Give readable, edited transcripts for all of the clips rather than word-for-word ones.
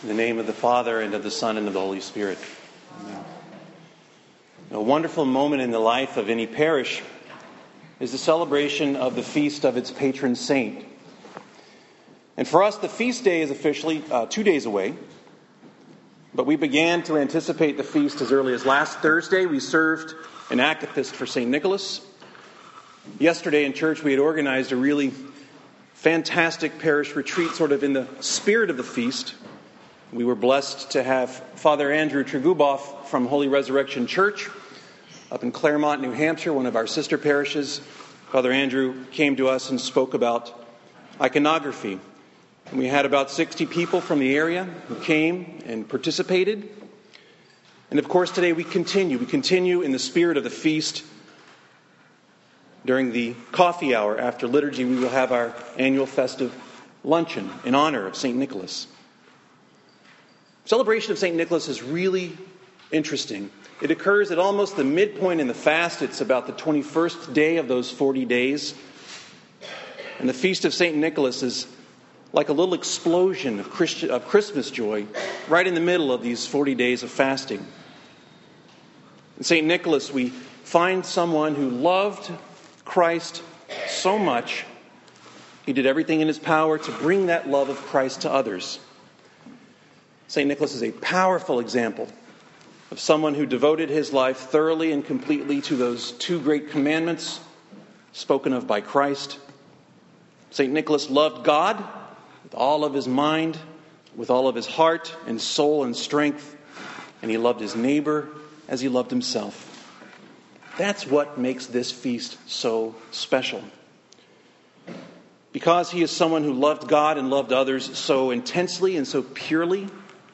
In the name of the Father, and of the Son, and of the Holy Spirit. Amen. A wonderful moment in the life of any parish is the celebration of the feast of its patron saint. And for us, the feast day is officially 2 days away. But we began to anticipate the feast as early as last Thursday. We served an Akathist for St. Nicholas. Yesterday in church, we had organized a really fantastic parish retreat, sort of in the spirit of the feast. We were blessed to have Father Andrew Treguboff from Holy Resurrection Church up in Claremont, New Hampshire, one of our sister parishes. Father Andrew came to us and spoke about iconography. And we had about 60 people from the area who came and participated. And of course today we continue in the spirit of the feast. During the coffee hour after liturgy, we will have our annual festive luncheon in honor of St. Nicholas. Celebration of St. Nicholas is really interesting. It occurs at almost the midpoint in the fast. It's about the 21st day of those 40 days. And the feast of St. Nicholas is like a little explosion of Christmas joy right in the middle of these 40 days of fasting. In St. Nicholas, we find someone who loved Christ so much, he did everything in his power to bring that love of Christ to others. St. Nicholas is a powerful example of someone who devoted his life thoroughly and completely to those two great commandments spoken of by Christ. St. Nicholas loved God with all of his mind, with all of his heart and soul and strength, and he loved his neighbor as he loved himself. That's what makes this feast so special. Because he is someone who loved God and loved others so intensely and so purely,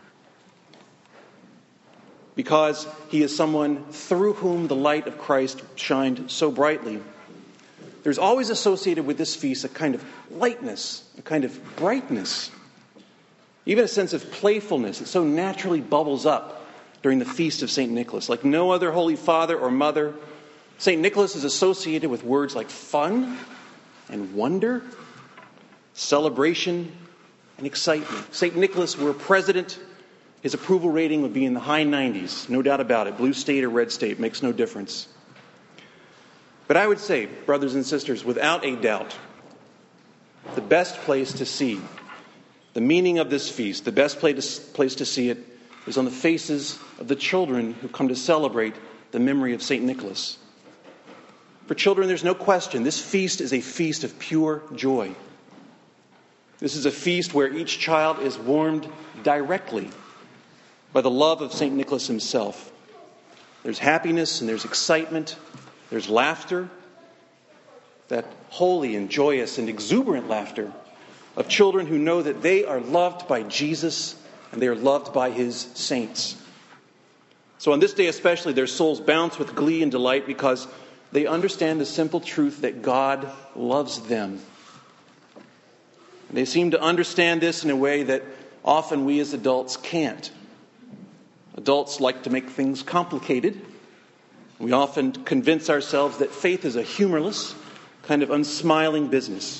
because he is someone through whom the light of Christ shined so brightly, there's always associated with this feast a kind of lightness, a kind of brightness, even a sense of playfulness that so naturally bubbles up during the feast of St. Nicholas. Like no other Holy Father or Mother, St. Nicholas is associated with words like fun and wonder, celebration and excitement. St. Nicholas were president, his approval rating would be in the high 90s, no doubt about it. Blue state or red state makes no difference. But I would say, brothers and sisters, without a doubt, the best place to see the meaning of this feast, the best place to see it, is on the faces of the children who come to celebrate the memory of St. Nicholas. For children, there's no question, this feast is a feast of pure joy. This is a feast where each child is warmed directly by the love of St. Nicholas himself. There's happiness and there's excitement, there's laughter, that holy and joyous and exuberant laughter of children who know that they are loved by Jesus and they are loved by his saints. So on this day especially, their souls bounce with glee and delight because they understand the simple truth that God loves them. They seem to understand this in a way that often we as adults can't. Adults like to make things complicated. We often convince ourselves that faith is a humorless, kind of unsmiling business.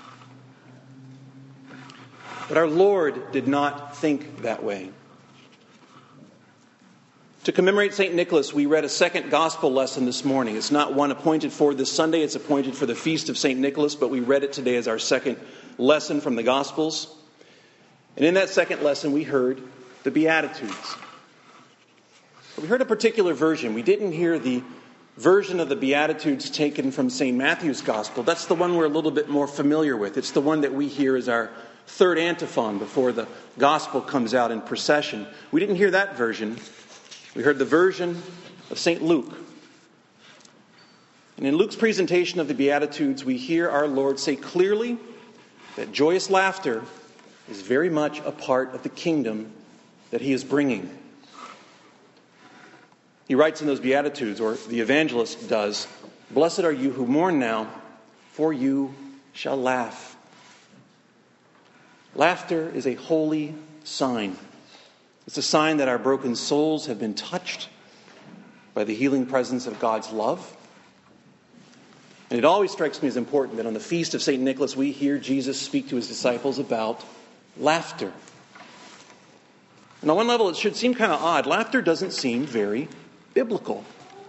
But our Lord did not think that way. To commemorate St. Nicholas, we read a second gospel lesson this morning. It's not one appointed for this Sunday, it's appointed for the feast of St. Nicholas, but we read it today as our second lesson from the Gospels. And in that second lesson, we heard the Beatitudes. We heard a particular version. We didn't hear the version of the Beatitudes taken from St. Matthew's Gospel. That's the one we're a little bit more familiar with. It's the one that we hear as our third antiphon before the Gospel comes out in procession. We didn't hear that version. We heard the version of St. Luke. And in Luke's presentation of the Beatitudes, we hear our Lord say clearly that joyous laughter is very much a part of the kingdom that he is bringing. He writes in those Beatitudes, or the evangelist does, "Blessed are you who mourn now, for you shall laugh." Laughter is a holy sign. It's a sign that our broken souls have been touched by the healing presence of God's love. And it always strikes me as important that on the feast of St. Nicholas we hear Jesus speak to his disciples about laughter. And on one level, it should seem kind of odd. Laughter doesn't seem very biblical.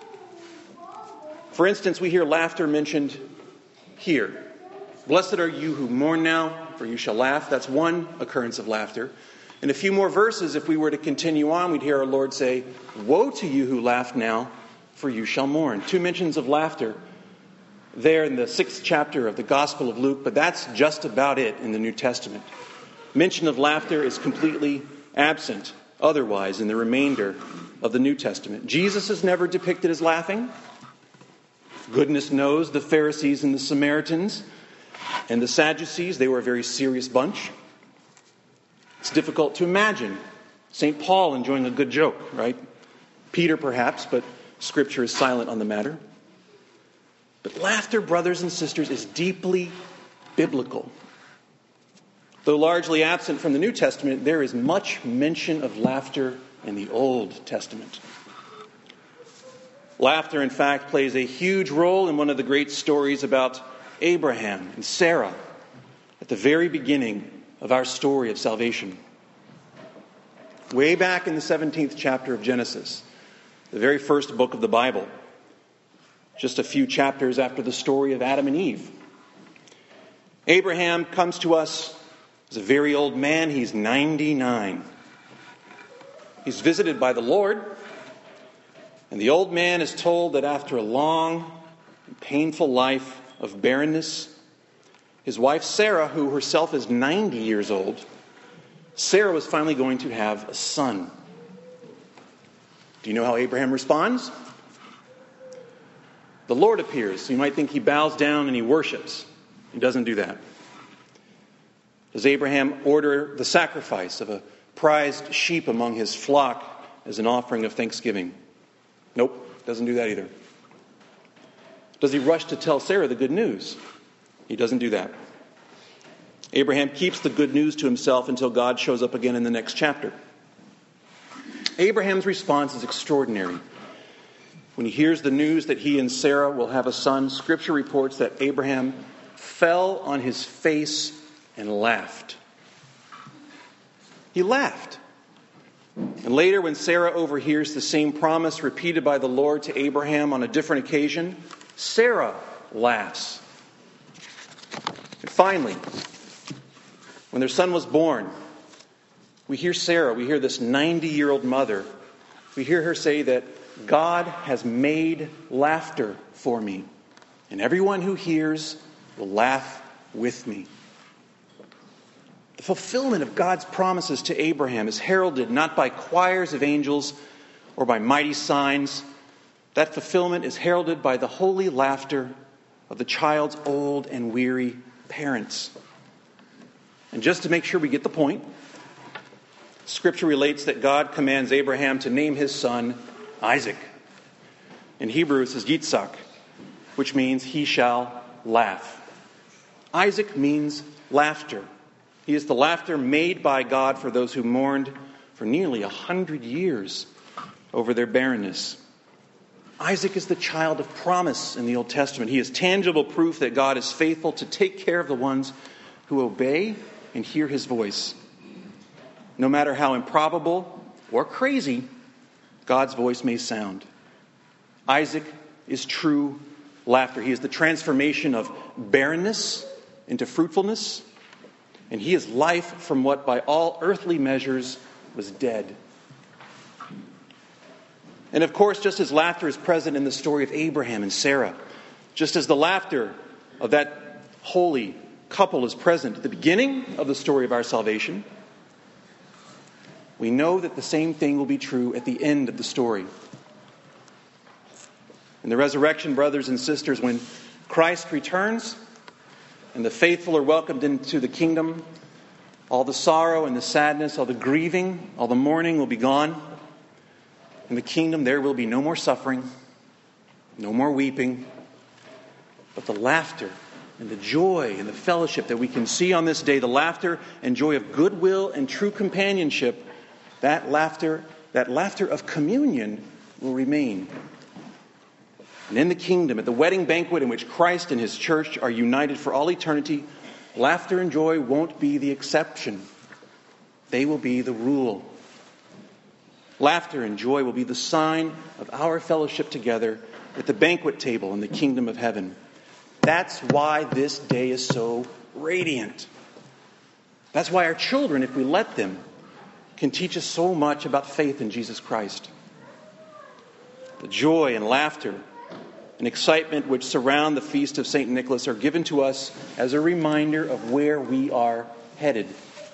For instance, we hear laughter mentioned here. Blessed are you who mourn now, for you shall laugh. That's one occurrence of laughter. In a few more verses, if we were to continue on, we'd hear our Lord say, woe to you who laugh now, for you shall mourn. 2 mentions of laughter there in the 6th chapter of the Gospel of Luke, but that's just about it in the New Testament. Mention of laughter is completely absent otherwise in the remainder of the New Testament. Jesus is never depicted as laughing. Goodness knows the Pharisees and the Samaritans and the Sadducees, they were a very serious bunch. It's difficult to imagine St. Paul enjoying a good joke, right? Peter perhaps, but Scripture is silent on the matter. But laughter, brothers and sisters, is deeply biblical. Though largely absent from the New Testament, there is much mention of laughter in the Old Testament. Laughter, in fact, plays a huge role in one of the great stories about Abraham and Sarah at the very beginning of our story of salvation. Way back in the 17th chapter of Genesis, the very first book of the Bible, just a few chapters after the story of Adam and Eve. Abraham comes to us as a very old man. He's 99. He's visited by the Lord, and the old man is told that after a long and painful life of barrenness, his wife Sarah, who herself is 90 years old, Sarah was finally going to have a son. Do you know how Abraham responds? The Lord appears. You might think he bows down and he worships. He doesn't do that. Does Abraham order the sacrifice of a prized sheep among his flock as an offering of thanksgiving? Nope, doesn't do that either. Does he rush to tell Sarah the good news? He doesn't do that. Abraham keeps the good news to himself until God shows up again in the next chapter. Abraham's response is extraordinary. When he hears the news that he and Sarah will have a son, Scripture reports that Abraham fell on his face and laughed. He laughed. And later, when Sarah overhears the same promise repeated by the Lord to Abraham on a different occasion, Sarah laughs. And finally, when their son was born, we hear Sarah, we hear this 90-year-old mother, we hear her say that God has made laughter for me, and everyone who hears will laugh with me. The fulfillment of God's promises to Abraham is heralded not by choirs of angels or by mighty signs. That fulfillment is heralded by the holy laughter of the child's old and weary parents. And just to make sure we get the point, Scripture relates that God commands Abraham to name his son Isaac. In Hebrew, it says Yitzhak, which means he shall laugh. Isaac means laughter. He is the laughter made by God for those who mourned for nearly 100 years over their barrenness. Isaac is the child of promise in the Old Testament. He is tangible proof that God is faithful to take care of the ones who obey and hear his voice. No matter how improbable or crazy God's voice may sound. Isaac is true laughter. He is the transformation of barrenness into fruitfulness, and he is life from what by all earthly measures was dead. And of course, just as laughter is present in the story of Abraham and Sarah, just as the laughter of that holy couple is present at the beginning of the story of our salvation, we know that the same thing will be true at the end of the story. In the resurrection, brothers and sisters, when Christ returns and the faithful are welcomed into the kingdom, all the sorrow and the sadness, all the grieving, all the mourning will be gone. In the kingdom, there will be no more suffering, no more weeping, but the laughter and the joy and the fellowship that we can see on this day, the laughter and joy of goodwill and true companionship, that laughter of communion will remain. And in the kingdom, at the wedding banquet in which Christ and his church are united for all eternity, laughter and joy won't be the exception. They will be the rule. Laughter and joy will be the sign of our fellowship together at the banquet table in the kingdom of heaven. That's why this day is so radiant. That's why our children, if we let them, can teach us so much about faith in Jesus Christ. The joy and laughter and excitement which surround the feast of St. Nicholas are given to us as a reminder of where we are headed.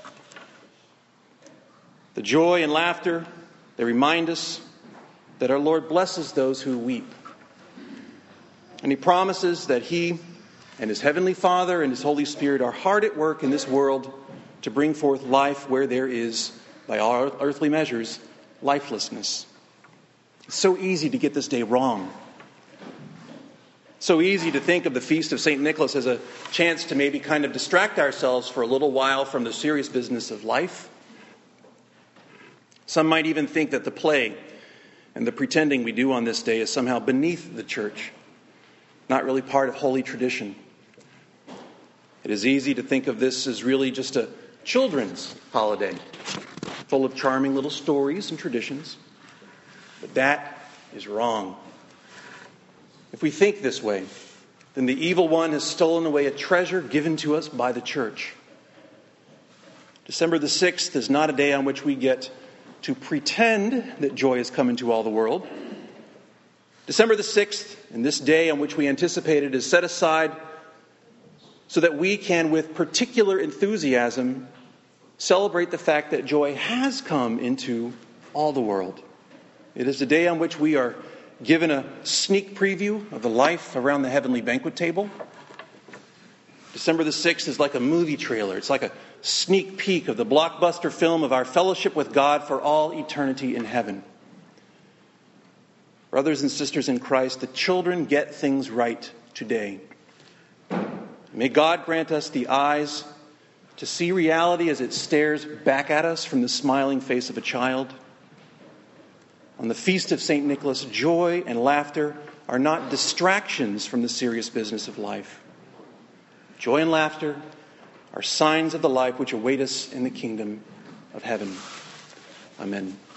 The joy and laughter, they remind us that our Lord blesses those who weep. And He promises that He and His Heavenly Father and His Holy Spirit are hard at work in this world to bring forth life where there is, by all earthly measures, lifelessness. It's so easy to get this day wrong. So easy to think of the Feast of St. Nicholas as a chance to maybe kind of distract ourselves for a little while from the serious business of life. Some might even think that the play and the pretending we do on this day is somehow beneath the church, not really part of holy tradition. It is easy to think of this as really just a children's holiday, full of charming little stories and traditions. But that is wrong. If we think this way, then the evil one has stolen away a treasure given to us by the church. December the 6th is not a day on which we get to pretend that joy has come into all the world. December the 6th, and this day on which we anticipate it, is set aside so that we can, with particular enthusiasm, celebrate the fact that joy has come into all the world. It is the day on which we are given a sneak preview of the life around the heavenly banquet table. December the 6th is like a movie trailer. It's like a sneak peek of the blockbuster film of our fellowship with God for all eternity in heaven. Brothers and sisters in Christ, the children get things right today. May God grant us the eyes to see reality as it stares back at us from the smiling face of a child. On the Feast of St. Nicholas, joy and laughter are not distractions from the serious business of life. Joy and laughter are signs of the life which await us in the kingdom of heaven. Amen.